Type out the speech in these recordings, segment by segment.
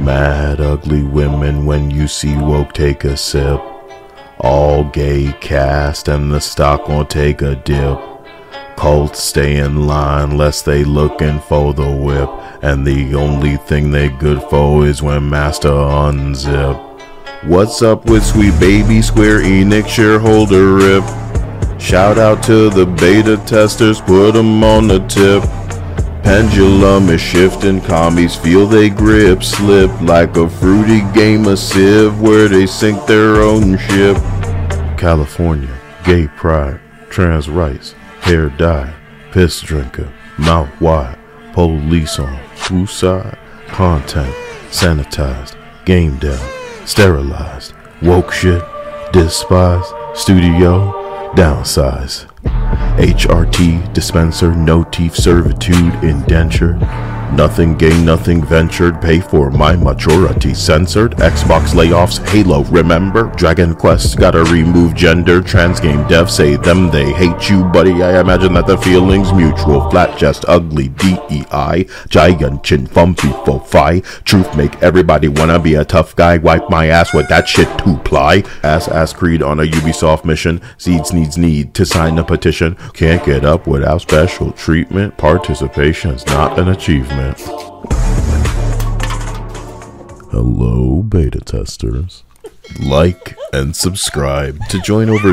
Mad ugly women when you see woke take a sip. All gay cast and the stock gon' take a dip. Cults stay in line lest they looking for the whip. And the only thing they good for is when master unzip. What's up with Sweet Baby Square Enix shareholder rip? Shout out to the beta testers, put them on the tip. Pendulum is shifting, commies feel they grip slip like a fruity game of Civ where they sink their own ship. California, gay pride, trans rights, hair dye, piss drinker, mouth wide, police on, whose side, content, sanitized, game dev, sterilized, woke shit, despise, studio, downsize. HRT dispenser, no teeth servitude indenture. Nothing gained, nothing ventured. Pay for my maturity censored. Xbox layoffs, Halo remember. Dragon Quest gotta remove gender. Trans game devs say them they hate you, buddy. I imagine that the feeling's mutual. Flat chest, ugly DEI. Giant chin, fumpy for fi. Truth make everybody wanna be a tough guy. Wipe my ass with that shit to ply. Ass Creed on a Ubisoft mission. Seeds needs need to sign a petition. Can't get up without special treatment. Participation's not an achievement. Hello, beta testers. Like and subscribe to join over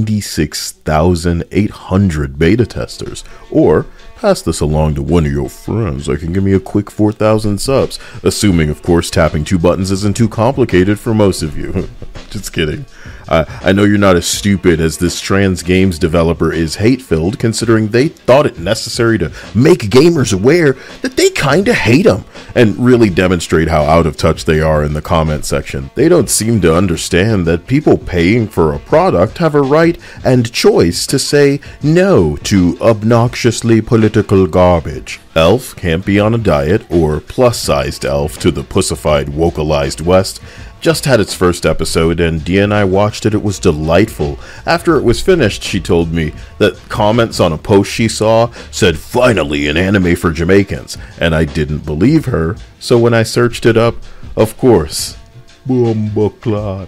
96,800 beta testers, or pass this along to one of your friends that can give me a quick 4,000 subs, assuming, of course, tapping two buttons isn't too complicated for most of you. Just kidding. I know you're not as stupid as this trans games developer is hate-filled, considering they thought it necessary to make gamers aware that they kinda hate them, and really demonstrate how out of touch they are in the comment section. They don't seem to understand that people paying for a product have a right and choice to say no to obnoxiously political garbage. Elf can't be on a diet, or plus-sized Elf to the pussified vocalized West, just had its first episode, and Dia and I watched it. It was delightful. After it was finished, she told me that comments on a post she saw said, "Finally, an anime for Jamaicans," and I didn't believe her, so when I searched it up, of course, Bomboclat.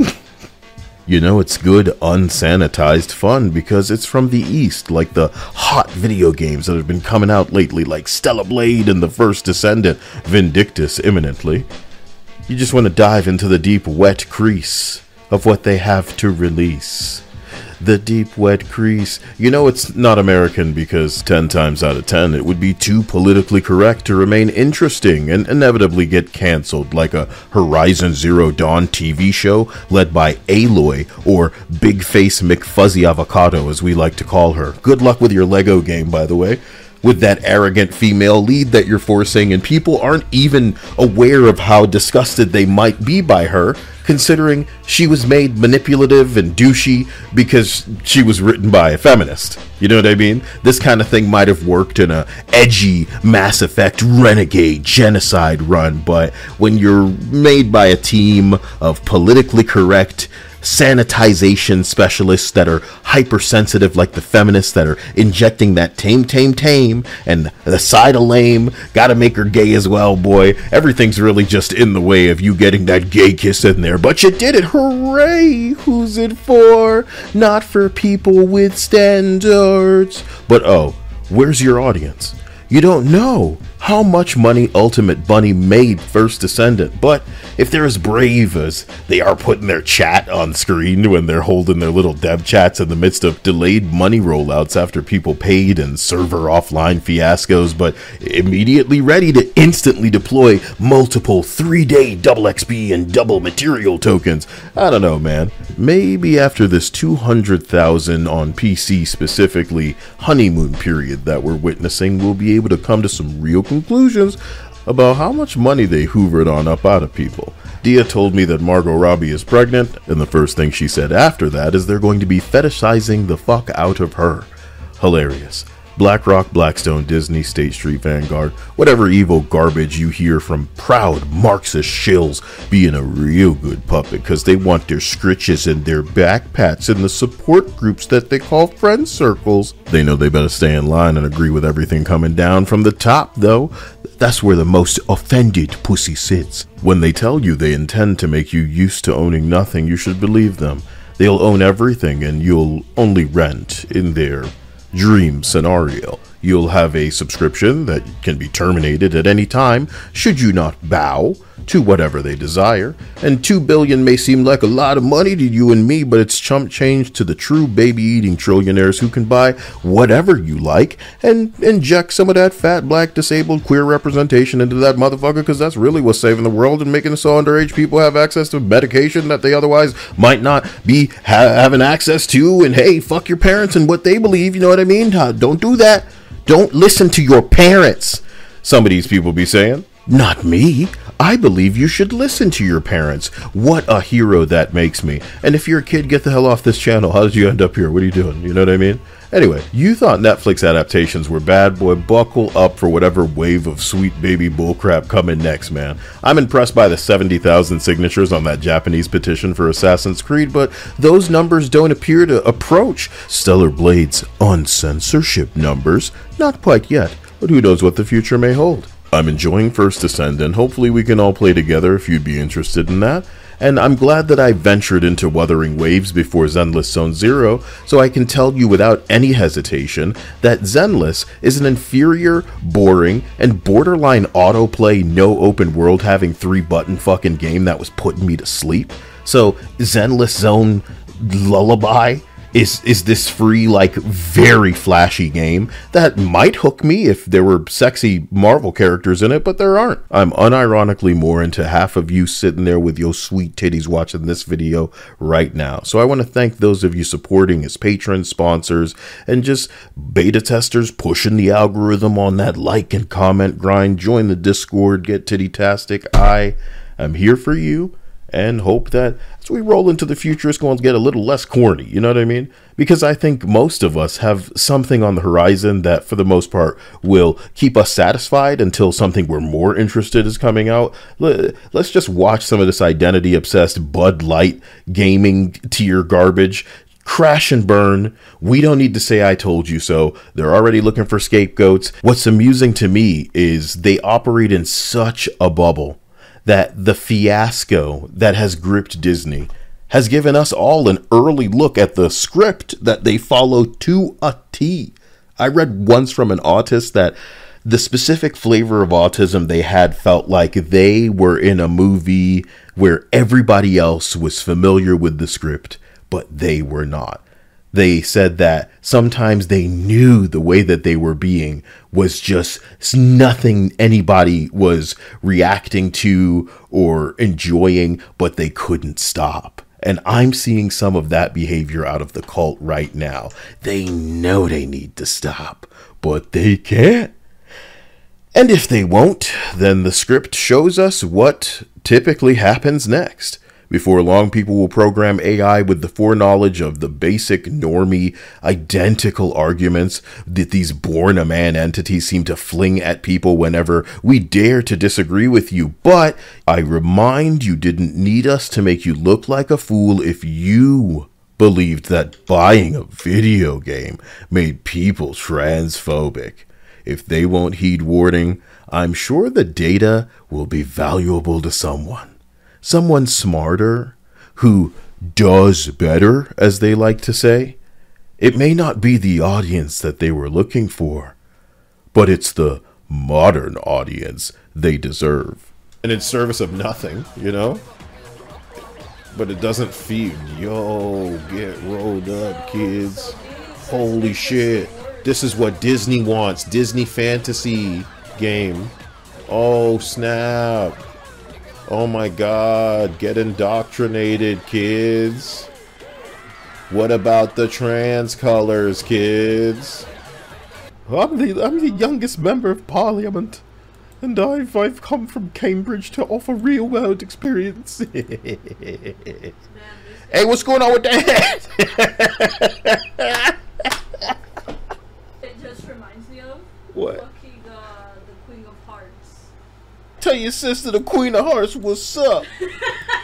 You know, it's good unsanitized fun because it's from the East, like the hot video games that have been coming out lately, like Stellar Blade and The First Descendant, Vindictus imminently. You just want to dive into the deep, wet crease of what they have to release. The deep, wet crease. You know it's not American because 10 times out of 10 it would be too politically correct to remain interesting and inevitably get cancelled, like a Horizon Zero Dawn TV show led by Aloy, or Big Face McFuzzy Avocado as we like to call her. Good luck with your Lego game, by the way. With that arrogant female lead that you're forcing, and people aren't even aware of how disgusted they might be by her, considering she was made manipulative and douchey because she was written by a feminist. You know what I mean? This kind of thing might have worked in a edgy Mass Effect renegade genocide run, but when you're made by a team of politically correct sanitization specialists that are hypersensitive like the feminists that are injecting that tame, and the side of lame, gotta make her gay as well, boy. Everything's really just in the way of you getting that gay kiss in there, but you did it, hooray! Who's it for? Not for people with standards. But oh, where's your audience? You don't know how much money Ultimate Bunny made First Descendant, but if they're as brave as they are putting their chat on screen when they're holding their little dev chats in the midst of delayed money rollouts after people paid and server offline fiascos, but immediately ready to instantly deploy multiple 3-day double XP and double material tokens, I don't know, man. Maybe after this 200,000 on PC specifically honeymoon period that we're witnessing, we'll be able to come to some real conclusions about how much money they hoovered on up out of people. Dia told me that Margot Robbie is pregnant, and the first thing she said after that is they're going to be fetishizing the fuck out of her. Hilarious. BlackRock, Blackstone, Disney, State Street, Vanguard, whatever evil garbage you hear from proud Marxist shills being a real good puppet because they want their scritches and their backpats in the support groups that they call friend circles. They know they better stay in line and agree with everything coming down from the top, though. That's where the most offended pussy sits. When they tell you they intend to make you used to owning nothing, you should believe them. They'll own everything and you'll only rent in their dream scenario. You'll have a subscription that can be terminated at any time should you not bow to whatever they desire. And $2 billion may seem like a lot of money to you and me, but it's chump change to the true baby-eating trillionaires who can buy whatever you like and inject some of that fat, black, disabled, queer representation into that motherfucker, because that's really what's saving the world and making it so underage people have access to medication that they otherwise might not be having access to. And hey, fuck your parents and what they believe, you know what I mean? Don't do that. Don't listen to your parents, some of these people be saying. Not me. I believe you should listen to your parents. What a hero that makes me. And if you're a kid, get the hell off this channel. How did you end up here? What are you doing? You know what I mean? Anyway, you thought Netflix adaptations were bad, boy. Buckle up for whatever wave of sweet baby bullcrap coming next, man. I'm impressed by the 70,000 signatures on that Japanese petition for Assassin's Creed, but those numbers don't appear to approach Stellar Blade's uncensorship numbers. Not quite yet, but who knows what the future may hold. I'm enjoying First Ascend, and hopefully we can all play together if you'd be interested in that. And I'm glad that I ventured into Wuthering Waves before Zenless Zone Zero, so I can tell you without any hesitation that Zenless is an inferior, boring, and borderline autoplay, no open world having 3-button fucking game that was putting me to sleep. So Zenless Zone Lullaby is this free, like, very flashy game that might hook me if there were sexy Marvel characters in it, but there aren't. I'm unironically more into half of you sitting there with your sweet titties watching this video right now. So I want to thank those of you supporting as patrons, sponsors, and just beta testers pushing the algorithm on that like and comment grind. Join the Discord, get titty-tastic. I am here for you. And hope that as we roll into the future, it's going to get a little less corny, you know what I mean? Because I think most of us have something on the horizon that, for the most part, will keep us satisfied until something we're more interested is coming out. Let's just watch some of this identity-obsessed Bud Light gaming tier garbage crash and burn. We don't need to say I told you so. They're already looking for scapegoats. What's amusing to me is they operate in such a bubble that the fiasco that has gripped Disney has given us all an early look at the script that they follow to a T. I read once from an autist that the specific flavor of autism they had felt like they were in a movie where everybody else was familiar with the script, but they were not. They said that sometimes they knew the way that they were being was just nothing anybody was reacting to or enjoying, but they couldn't stop. And I'm seeing some of that behavior out of the cult right now. They know they need to stop, but they can't. And if they won't, then the script shows us what typically happens next. Before long, people will program AI with the foreknowledge of the basic, normie, identical arguments that these born-a-man entities seem to fling at people whenever we dare to disagree with you. But I remind you didn't need us to make you look like a fool if you believed that buying a video game made people transphobic. If they won't heed warning, I'm sure the data will be valuable to someone. Someone smarter, who does better, as they like to say. It may not be the audience that they were looking for, but it's the modern audience they deserve. And in service of nothing, you know? But it doesn't feed. Yo, get rolled up, kids. Holy shit. This is what Disney wants. Disney fantasy game. Oh, snap. Oh my god, get indoctrinated, kids. What about the trans colors, kids? I'm the youngest member of Parliament, and I've come from Cambridge to offer real-world experience. Hey, what's going on with that? It just reminds me of what? Lucky the Queen of Hearts. Tell your sister the Queen of Hearts what's up.